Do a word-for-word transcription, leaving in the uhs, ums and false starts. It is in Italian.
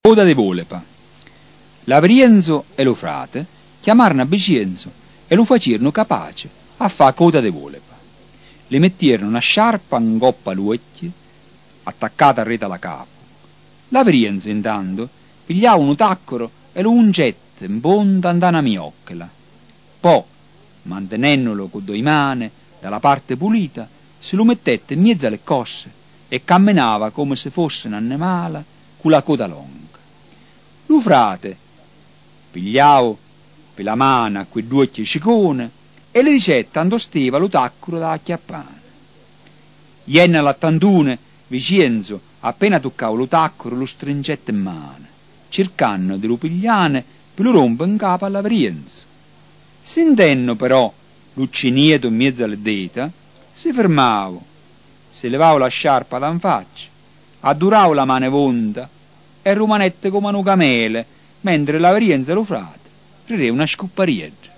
Coda di volepa. Lavrienzo e lo frate chiamarono a Bicienzo e lo facirono capace a fa coda di volepa. Le mettirono una sciarpa in goppa all'occhio, attaccata a rete alla capo. Lavrienzo intanto pigliava un taccoro e lo ungette in ponta andando a mioccola. Poi, mantenendolo con due mani dalla parte pulita, se lo mettette in mezzo alle cosce e camminava come se fosse un animale con la coda longa. Lo frate pigliava per la mano a quei due occhi ciccone e le dicette tanto stiva lo taccuro da acchiappare. Ienne all'attantune, Vicenzo, appena toccava lo taccuro, lo stringette in mano, cercando di lo pigliare per lo rompere in capo alla Lavrienzo. Sentendo però l'uccinieto in mezzo alle dita, si fermava, si levava la sciarpa da in faccia, addurava la mano vonta e rimanette come un camele, mentre la Lavrienzo e lo frate rideva una scopparietta.